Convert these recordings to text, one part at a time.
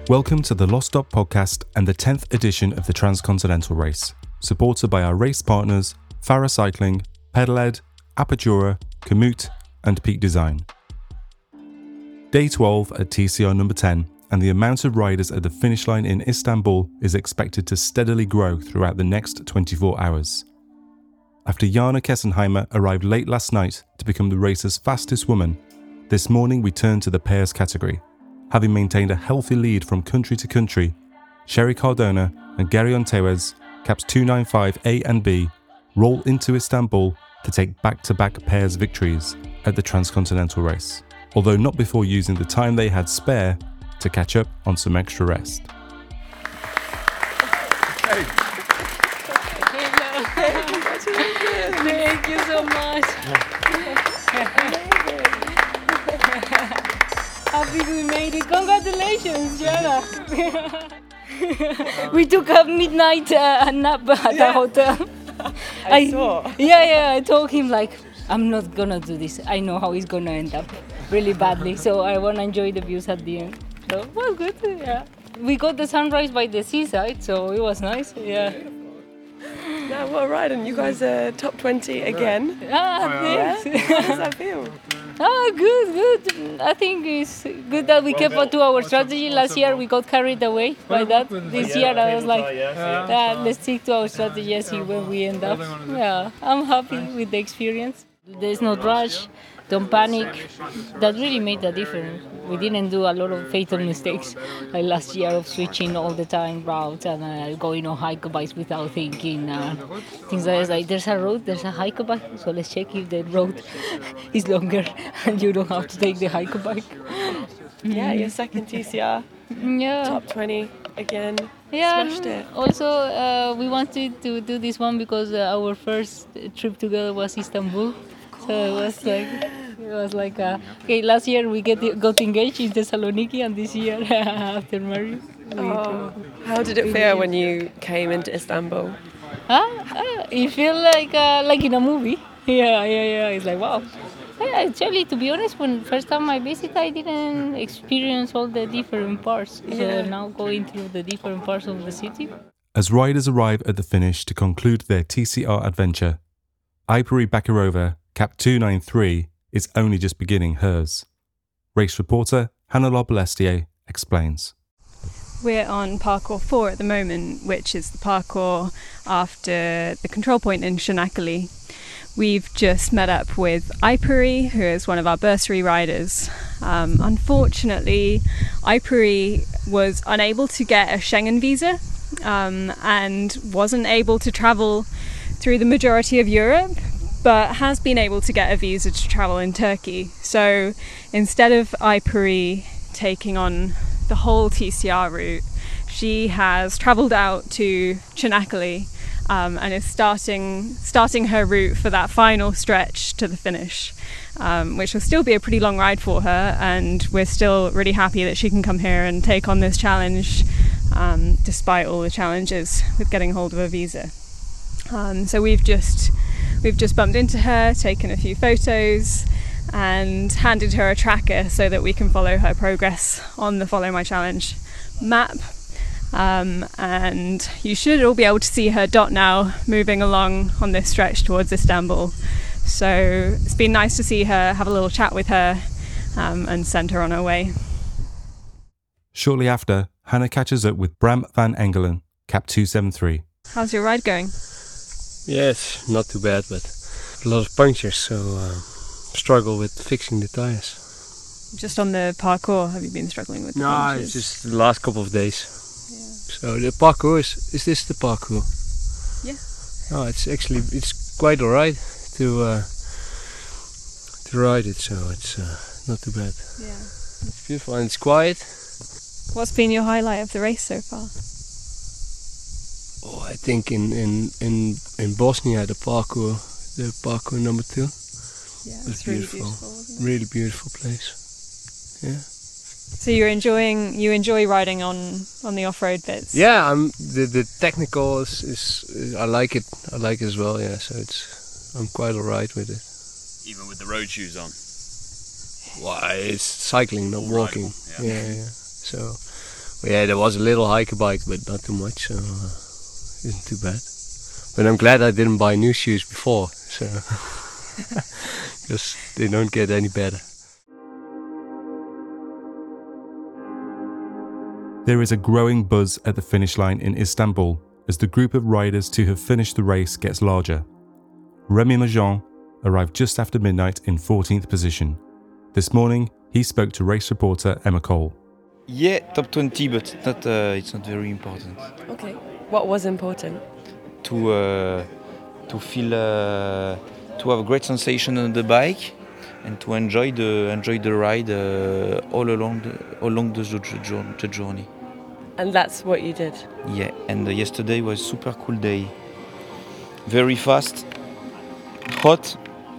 Welcome to the Lost Stop podcast and the 10th edition of the Transcontinental Race, supported by our race partners Farah Cycling, Pedaled, Apertura, Komoot and Peak Design. Day 12 at TCR number 10 and the amount of riders at the finish line in Istanbul is expected to steadily grow throughout the next 24 hours. After Jana Kessenheimer arrived late last night to become the race's fastest woman, this morning we turned to the pairs category. Having maintained a healthy lead from country to country, Sherry Cardona and Garion Tewes, caps 295A and B, roll into Istanbul to take back-to-back pairs victories at the Transcontinental Race, although not before using the time they had spare to catch up on some extra rest. Thank you so much. Happy we made it. Congratulations, Jana. We took a midnight nap at the hotel. I saw. Yeah, I told him I'm not gonna do this. I know how it's gonna end up really badly. So I wanna enjoy the views at the end. So it was good, yeah. We got the sunrise by the seaside, so it was nice, yeah. Yeah, well, right, and you guys are top 20 again. Thanks. How does that feel? Good. I think it's good that we kept to our strategy. Last year we got carried away by that. This year I was let's stick to our strategy and see where we end up. Yeah, I'm happy with the experience. There's no rush, don't panic. That really made a difference. We didn't do a lot of fatal mistakes like last year of switching all the time routes and going on hike bikes without thinking. Things like there's a road, there's a hike bike, so let's check if the road is longer and you don't have to take the hike bike. Yeah, your second TCR, top 20 again, smashed it. Also, we wanted to do this one because our first trip together was Istanbul. So it was like last year we got engaged in Thessaloniki and this year after marriage. How did it feel when you came into Istanbul? It felt like in a movie. Yeah. It's like, wow. Actually, to be honest, when first time I visited, I didn't experience all the different parts. So now going through the different parts of the city. As riders arrive at the finish to conclude their TCR adventure, Aipuri Bakirova, cap 293, is only just beginning hers. Race reporter Hannah Lobelestier explains. We're on parkour 4 at the moment, which is the parkour after the control point in Çanakkale. We've just met up with Aipuri, who is one of our bursary riders. Unfortunately, Aipuri was unable to get a Schengen visa and wasn't able to travel through the majority of Europe, but has been able to get a visa to travel in Turkey. So instead of Aipuri taking on the whole TCR route, she has travelled out to Çanakkale and is starting her route for that final stretch to the finish, which will still be a pretty long ride for her, and we're still really happy that she can come here and take on this challenge despite all the challenges with getting hold of a visa. So we've just bumped into her, taken a few photos and handed her a tracker so that we can follow her progress on the Follow My Challenge map. And you should all be able to see her dot now moving along on this stretch towards Istanbul. So it's been nice to see her, have a little chat with her and send her on her way. Shortly after, Hannah catches up with Bram van Engelen, cap 273. How's your ride going? Yes, not too bad, but a lot of punctures, so struggle with fixing the tires. Just on the parkour, have you been struggling with the punctures? It's just the last couple of days. Yeah. So the parkour is this the parkour? Yeah. Oh, it's quite alright to ride it, so it's not too bad. Yeah. It's beautiful and it's quiet. What's been your highlight of the race so far? Oh, I think in Bosnia the parkour number 2. Yeah, was it's beautiful. Really beautiful, wasn't it? Really beautiful place. Yeah. So you enjoy riding on the off-road bits? Yeah, the technical is I like it as well. Yeah, so I'm quite alright with it. Even with the road shoes on. Well, it's cycling, not walking. Yeah. So Yeah, there was a little hiker bike, but not too much, so isn't too bad. But I'm glad I didn't buy new shoes before, so because they don't get any better. There is a growing buzz at the finish line in Istanbul as the group of riders to have finished the race gets larger. Remy Majean arrived just after midnight in 14th position. This morning, he spoke to race reporter Emma Cole. Yeah, top 20, but it's not very important. Okay. What was important? To feel, to have a great sensation on the bike, and to enjoy the ride all along the journey. And that's what you did? Yeah, and yesterday was super cool day. Very fast, hot,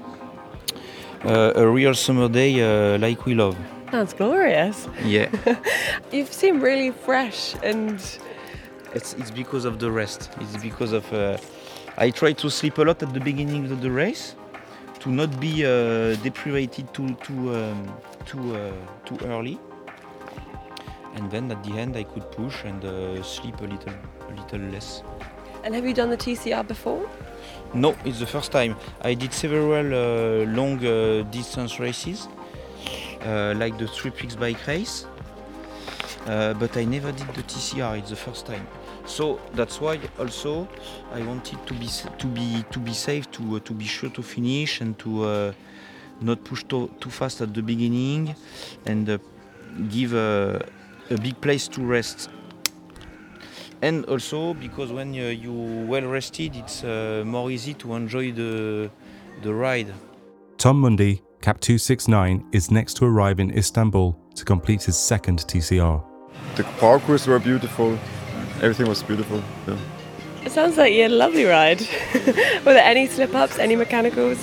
a real summer day like we love. Sounds glorious. Yeah. You seem really fresh and... It's because of the rest. It's because of... I try to sleep a lot at the beginning of the race, to not be deprivated too early. And then at the end I could push and sleep a little less. And have you done the TCR before? No, it's the first time. I did several long distance races, like the 3Prix bike race, but I never did the TCR. It's the first time. So that's why also I wanted to be safe, to be sure to finish and to not push too fast at the beginning, and give a big place to rest. And also because when you're well rested, it's more easy to enjoy the ride. Tom Mundy, Cap 269, is next to arrive in Istanbul to complete his second TCR. The parkours were beautiful. Everything was beautiful. Yeah. It sounds like you had a lovely ride. Were there any slip-ups, any mechanicals?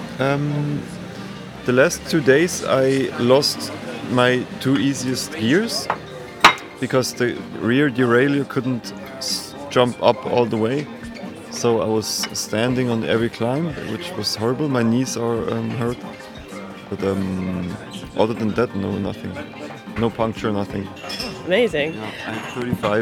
The last 2 days I lost my 2 easiest gears because the rear derailleur couldn't jump up all the way. So I was standing on every climb, which was horrible. My knees are hurt. But other than that, no, nothing. No puncture, nothing. Amazing. Yeah, I have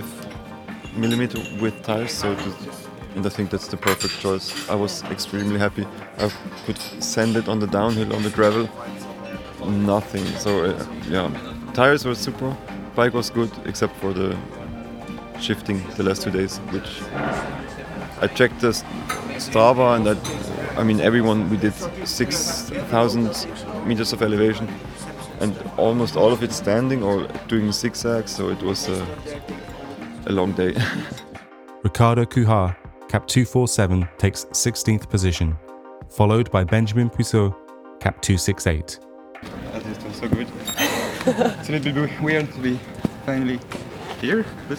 35mm width tires, and I think that's the perfect choice. I was extremely happy. I could send it on the downhill, on the gravel, nothing. So yeah, tires were super, bike was good, except for the shifting the last 2 days, which I checked the Strava, and I mean everyone, we did 6,000 meters of elevation, and almost all of it standing or doing zigzags, so it was a long day. Ricardo Cujar, Cap 247, takes 16th position, followed by Benjamin Puisseau, Cap 268. That is so good. It's a little bit weird to be finally here, but...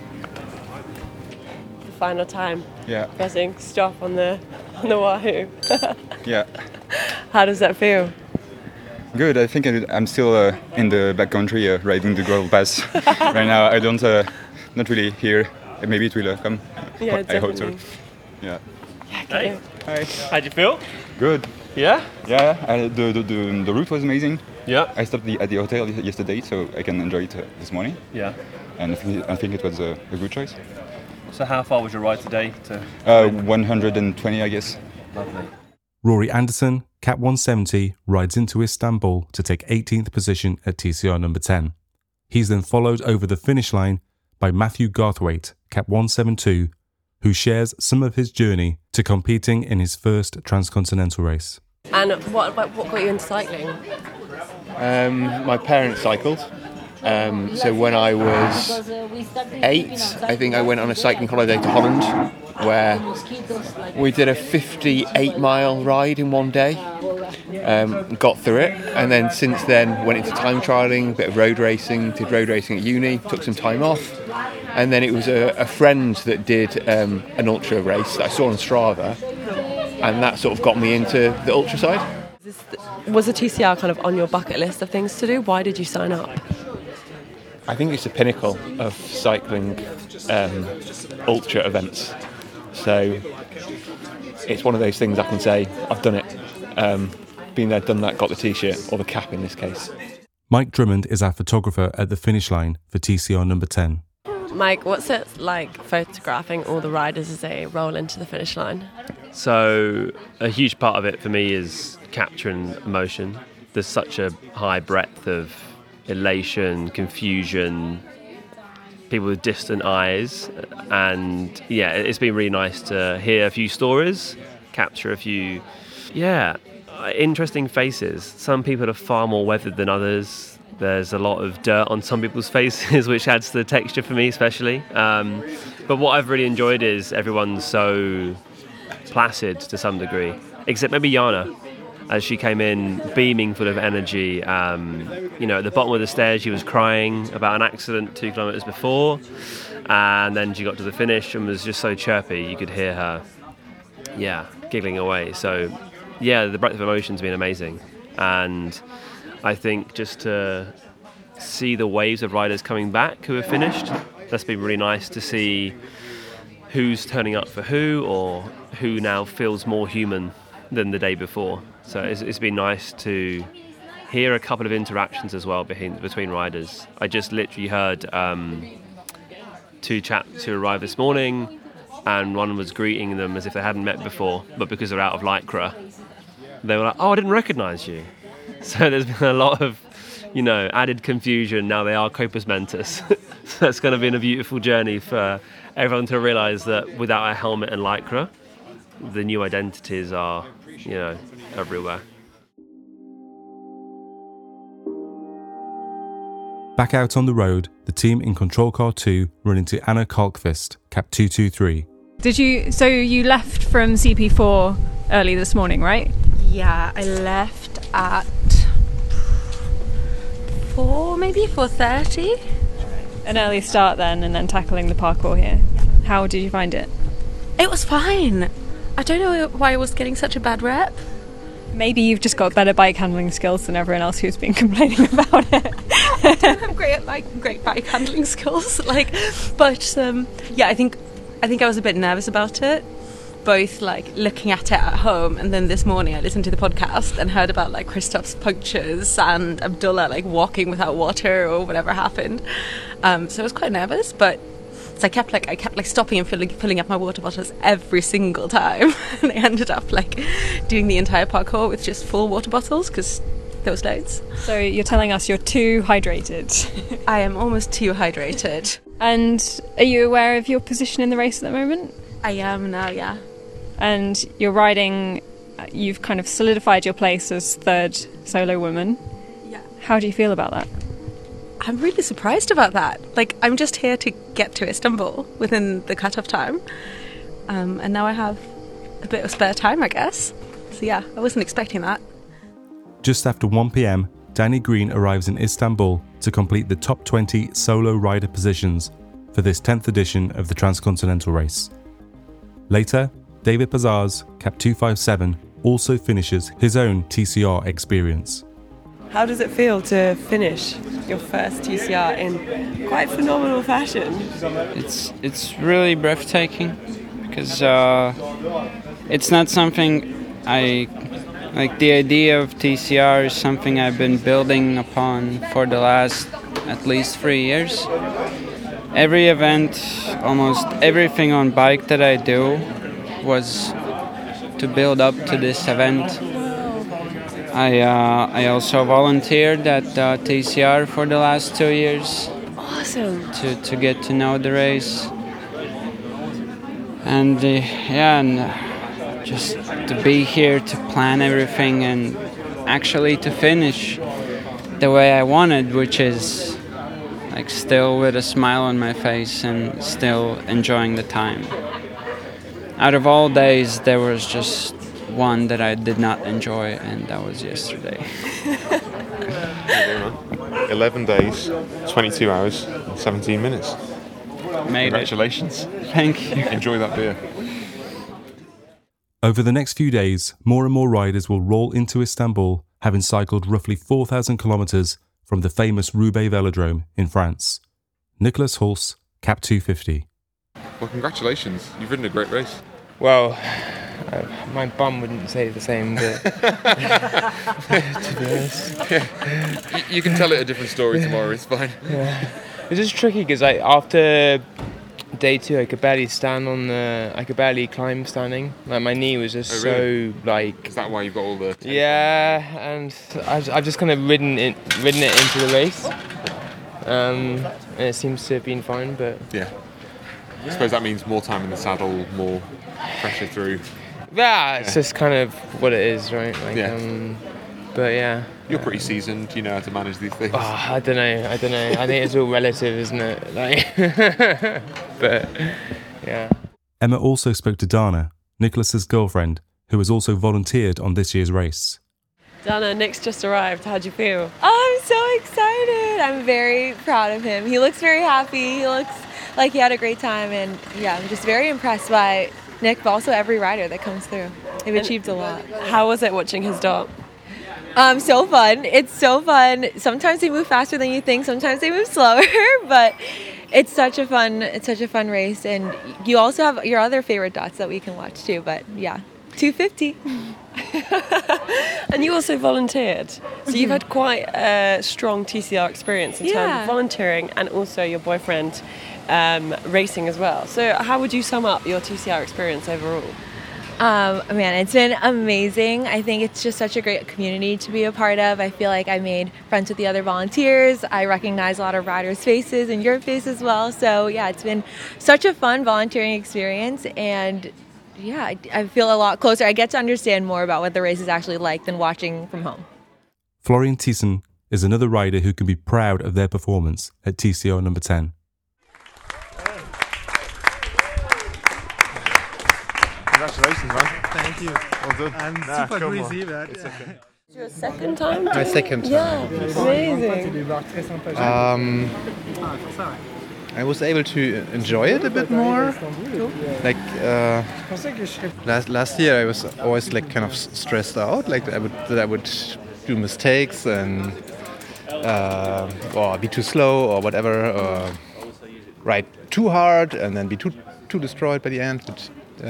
The final time. Yeah. Pressing stop on the Wahoo. Yeah. How does that feel? Good. I think I'm still in the backcountry riding the gravel pass. Right now I don't, not really here. Maybe it will come. Yeah, I hope so. definitely. Yeah. Hey. Hi. How'd you feel? Good. Yeah? Yeah. The route was amazing. Yeah. I stopped at the hotel yesterday, so I can enjoy it this morning. Yeah. And I think it was a good choice. So how far was your ride today? 120, I guess. Lovely. Rory Anderson, Cap 170, rides into Istanbul to take 18th position at TCR number 10. He's then followed over the finish line by Matthew Garthwaite, Cap 172, who shares some of his journey to competing in his first transcontinental race. And what got you into cycling? My parents cycled. So when I was 8, I think I went on a cycling holiday to Holland, where we did a 58-mile ride in one day. Got through it, and then since then went into time trialling, a bit of road racing, did road racing at uni, took some time off, and then it was a friend that did an ultra race that I saw on Strava, and that sort of got me into the ultra side. Was the TCR kind of on your bucket list of things to do? Why did you sign up? I think it's the pinnacle of cycling ultra events. So it's one of those things I can say, I've done it. Been there, done that, got the t-shirt, or the cap in this case. Mike Drummond is our photographer at the finish line for TCR number 10. Mike, what's it like photographing all the riders as they roll into the finish line? So a huge part of it for me is capturing emotion. There's such a high breadth of elation, confusion, people with distant eyes, and yeah, it's been really nice to hear a few stories, capture a few, interesting faces. Some people are far more weathered than others. There's a lot of dirt on some people's faces, which adds to the texture for me especially. But what I've really enjoyed is everyone's so placid to some degree, except maybe Jana, as she came in beaming full of energy. At the bottom of the stairs she was crying about an accident 2 kilometres before, and then she got to the finish and was just so chirpy. You could hear her, giggling away. So, the breadth of emotion's been amazing. And I think just to see the waves of riders coming back who have finished, that's been really nice to see who's turning up for who, or who now feels more human than the day before. So it's been nice to hear a couple of interactions as well between riders. I just literally heard 2 chaps who arrived this morning, and one was greeting them as if they hadn't met before, but because they're out of Lycra, they were like, "Oh, I didn't recognise you." So there's been a lot of, added confusion. Now they are Copus Mentis. So it's going to be a beautiful journey for everyone to realise that without a helmet and Lycra, the new identities are, everywhere. Back out on the road, the team in Control Car 2 run into Anna Kalkvist, Cap 223. So you left from CP4 early this morning, right? Yeah, I left at 4:30. An early start then, and then tackling the parkour here. How did you find it? It was fine. I don't know why I was getting such a bad rep. Maybe you've just got better bike handling skills than everyone else who's been complaining about it. I don't have great bike handling skills. I think I was a bit nervous about it. Both looking at it at home, and then this morning I listened to the podcast and heard about Christoph's punctures and Abdullah walking without water or whatever happened. So I was quite nervous, but so I kept stopping and filling up my water bottles every single time, and I ended up doing the entire parkour with just full water bottles because there was loads. So you're telling us you're too hydrated. I am almost too hydrated. And are you aware of your position in the race at the moment? I am now, yeah. And you're riding, you've kind of solidified your place as third solo woman. Yeah. How do you feel about that? I'm really surprised about that. I'm just here to get to Istanbul within the cut-off time. And now I have a bit of spare time, I guess. So yeah, I wasn't expecting that. Just after 1 p.m, Danny Green arrives in Istanbul to complete the top 20 solo rider positions for this 10th edition of the Transcontinental Race. Later, David Pazars, Cap 257, also finishes his own TCR experience. How does it feel to finish your first TCR in quite phenomenal fashion? It's really breathtaking because it's not something I like. The idea of TCR is something I've been building upon for the last at least 3 years. Every event, almost everything on bike that I do was to build up to this event. I also volunteered at TCR for the last 2 years. Awesome. To get to know the race. And just to be here to plan everything and actually to finish the way I wanted, which is still with a smile on my face and still enjoying the time. Out of all days, there was just one that I did not enjoy, and that was yesterday. 11 days, 22 hours, and 17 minutes. Made Congratulations. It. Thank you. Enjoy that beer. Over the next few days, more and more riders will roll into Istanbul, having cycled roughly 4,000 kilometres from the famous Roubaix Velodrome in France. Nicholas Hulse, Cap 250. Well, congratulations. You've ridden a great race. Well, My bum wouldn't say the same, but to be honest. You can tell it a different story tomorrow, it's fine. Yeah. It's just tricky because after day 2 I could barely climb standing. Like my knee was just so like. Is that why you've got all the? Yeah, and I've just kind of ridden it into the race, and it seems to have been fine. But yeah, I suppose that means more time in the saddle, more pressure through. Yeah, it's just kind of what it is, right? Like, but yeah. You're pretty seasoned, you know how to manage these things. Oh, I don't know. I think it's all relative, isn't it? Like, but yeah. Emma also spoke to Dana, Nicholas's girlfriend, who has also volunteered on this year's race. Dana, Nick's just arrived. How'd you feel? Oh, I'm so excited. I'm very proud of him. He looks very happy. He looks like he had a great time. And yeah, I'm just very impressed by Nick, but also every rider that comes through. They've achieved a lot. How was it watching his dog? So fun. It's so fun. Sometimes they move faster than you think. Sometimes they move slower, but it's such a fun race. And you also have your other favorite dots that we can watch too. But yeah, 250. And you also volunteered. So you've had quite a strong TCR experience in terms of volunteering and also your boyfriend racing as well. So how would you sum up your TCR experience overall? Man, it's been amazing. I think it's just such a great community to be a part of. I feel like I made friends with the other volunteers. I recognize a lot of riders' faces and your face as well. So yeah, it's been such a fun volunteering experience, and yeah, I feel a lot closer. I get to understand more about what the race is actually like than watching from home. Florian Thyssen is another rider who can be proud of their performance at TCR number 10. Congratulations, man. Thank you. Well done. I'm super crazy, but it's okay. Your second time? My second time. Yeah, yes. amazing. I was able to enjoy it a bit more. Like last year, I was always like kind of stressed out, like that I would do mistakes and or be too slow or whatever, or ride too hard and then be too destroyed by the end. But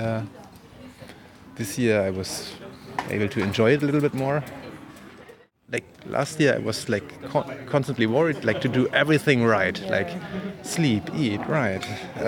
this year I was able to enjoy it a little bit more. Like last year I was like constantly worried, like to do everything right, like sleep, eat, right,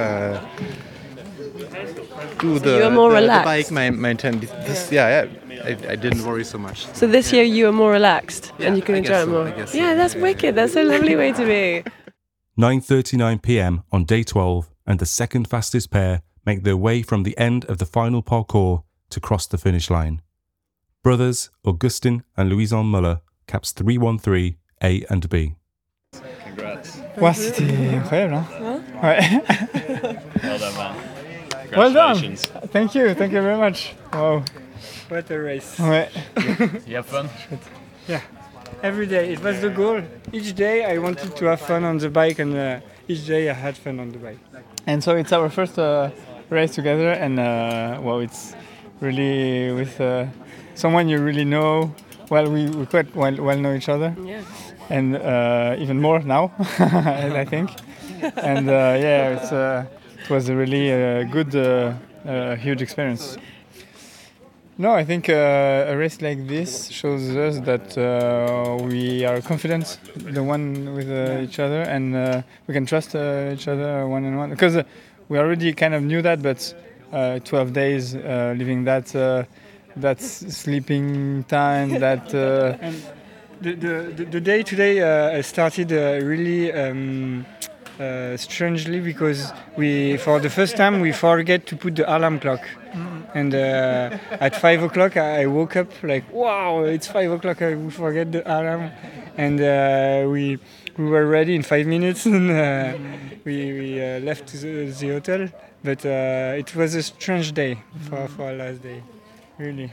do the bike, maintain this. I didn't worry so much. So this year you were more relaxed and you could enjoy it more. Yeah, that's wicked. That's a lovely way to be. 9:39 p.m. on day 12, and the second fastest pair make their way from the end of the final parcours to cross the finish line. Brothers Augustin and Louison Muller caps 313 A and B. Congrats. Ouais, c'était incroyable, hein? Ouais. Well done, man. Well done. Congratulations. Thank you very much. Wow. What a race. Ouais. You have fun? Yeah. Every day. It was the goal. Each day I wanted to have fun on the bike, and each day I had fun on the bike. And so it's our first race together, and it's really with someone you really know. Well, we quite well know each other, and even more now, I think. And it was a really good, huge experience. No, I think a race like this shows us that we are confident, the one with each other, and we can trust each other one on one. Because we already kind of knew that, but 12 days living that sleeping time, that. And the day today started really. Strangely, because for the first time we forget to put the alarm clock, and at 5 o'clock I woke up like, wow, it's 5 o'clock, I forget the alarm, and we were ready in 5 minutes, and we left the hotel, but it was a strange day for our last day, really.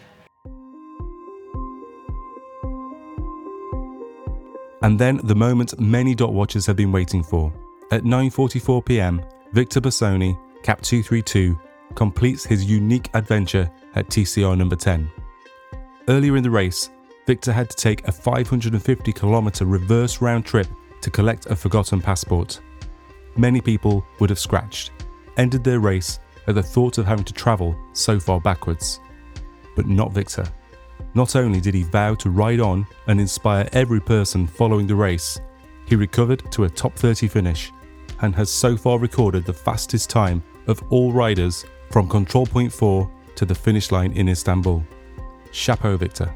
And then the moment many dot watchers have been waiting for. At 9:44 p.m, Victor Bassoni, cap 232, completes his unique adventure at TCR number 10. Earlier in the race, Victor had to take a 550-kilometre reverse round trip to collect a forgotten passport. Many people would have scratched, ended their race at the thought of having to travel so far backwards. but not Victor. Not only did he vow to ride on and inspire every person following the race, he recovered to a top 30 finish and has so far recorded the fastest time of all riders from Control Point 4 to the finish line in Istanbul. Chapeau, Victor.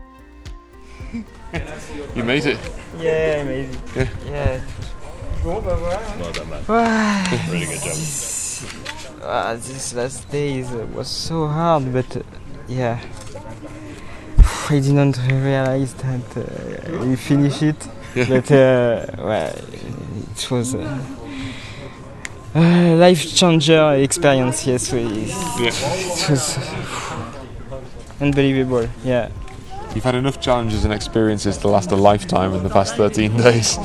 You made it. Yeah, I made it. Yeah. Well done, man. Really good job. This last day was so hard, but yeah, I didn't realize that we finished it. But well, it was a life changer experience. Yes, it was unbelievable. Yeah. You've had enough challenges and experiences to last a lifetime in the past 13 days.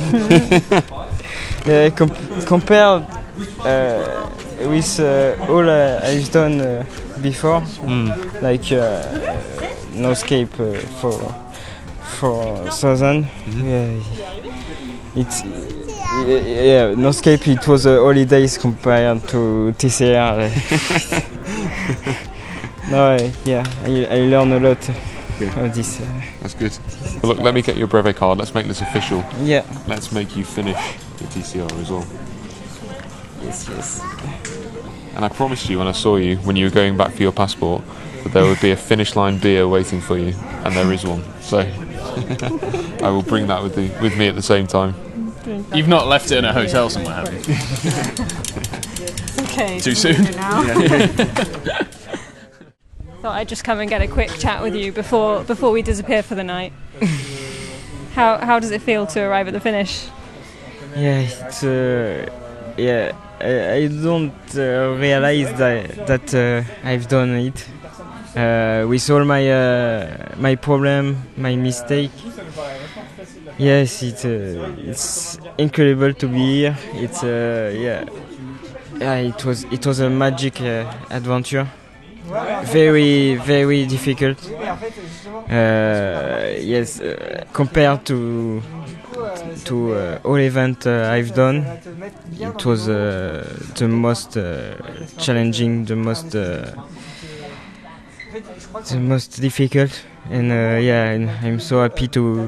Compared with all I've done before, like Noscape for Southern, Noscape it was holidays compared to TCR. No, I learned a lot of this. That's good. Well, look, let me get your brevet card. Let's make this official. Yeah. Let's make you finish the TCR as well. Yes. And I promised you when I saw you, when you were going back for your passport, that there would be a finish line beer waiting for you, and there is one. So I will bring that with me at the same time. You've not left it in a hotel somewhere, have you? Okay. Too soon? Thought I'd just come and get a quick chat with you before we disappear for the night. How does it feel to arrive at the finish? Yeah, it's I don't realize that I've done it with all my problem, my mistake. Yes, it's incredible to be here. It's it was a magic adventure. Very, very difficult. Yes, compared to all event I've done, it was the most challenging, the most difficult, and and I'm so happy to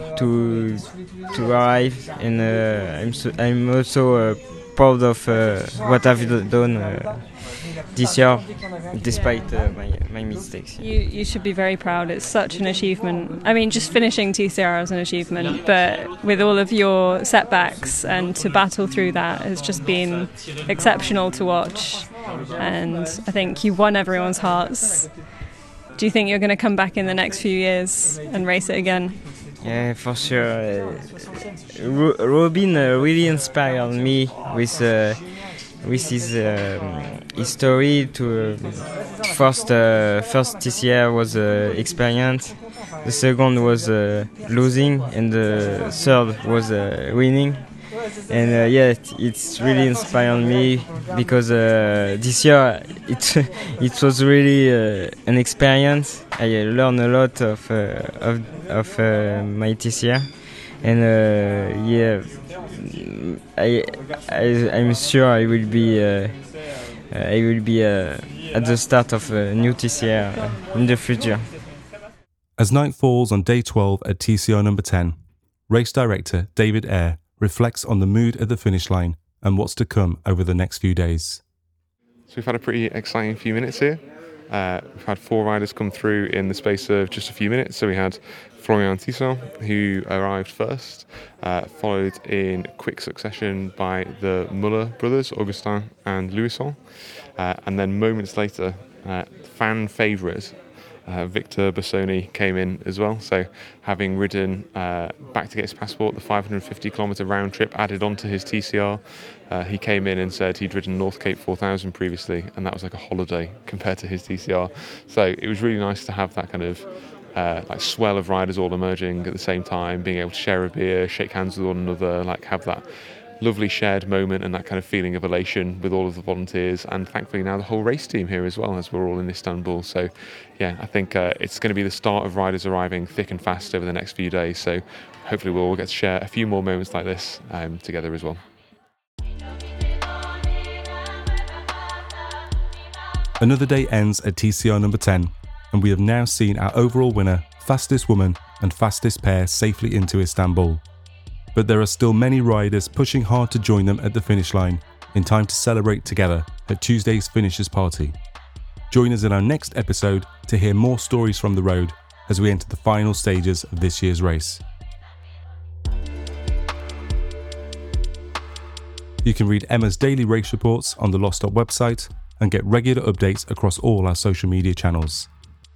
arrive, and I'm also proud of what I've done this year, despite my mistakes. You should be very proud. It's such an achievement. I mean, just finishing TCR is an achievement, but with all of your setbacks and to battle through that has just been exceptional to watch. And I think you won everyone's hearts. Do you think you're going to come back in the next few years and race it again? Yeah, for sure. Robin really inspired me with his history. To first TCR was experience, the second was losing, and the third was winning. And it's really inspired me because this year it was really an experience. I learned a lot of my TCR, and I'm sure I will be at the start of a new TCR in the future. As night falls on day 12 at TCR number 10, race director David Eyre reflects on the mood at the finish line and what's to come over the next few days. So we've had a pretty exciting few minutes here. We've had 4 riders come through in the space of just a few minutes. So we had Florian Tissot, who arrived first, followed in quick succession by the Muller brothers, Augustin and Louison. And then moments later, fan favourite Victor Bassoni came in as well. So having ridden back to get his passport, the 550-kilometre round trip added onto his TCR, he came in and said he'd ridden North Cape 4000 previously, and that was like a holiday compared to his TCR. So it was really nice to have that kind of like swell of riders all emerging at the same time, being able to share a beer, shake hands with one another, like have that lovely shared moment and that kind of feeling of elation with all of the volunteers, and thankfully now the whole race team here as well, as we're all in Istanbul. So yeah, I think it's going to be the start of riders arriving thick and fast over the next few days, so hopefully we'll all get to share a few more moments like this together as well. Another day ends at TCR number 10, and we have now seen our overall winner, fastest woman and fastest pair safely into Istanbul. But there are still many riders pushing hard to join them at the finish line in time to celebrate together at Tuesday's finishers party. Join us in our next episode to hear more stories from the road as we enter the final stages of this year's race. You can read Emma's daily race reports on the Lost Stop website and get regular updates across all our social media channels.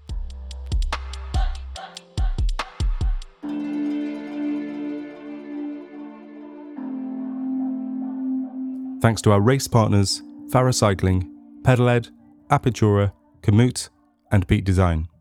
Thanks to our race partners, Farah Cycling, Pedaled, Apertura, Komoot and Peak Design.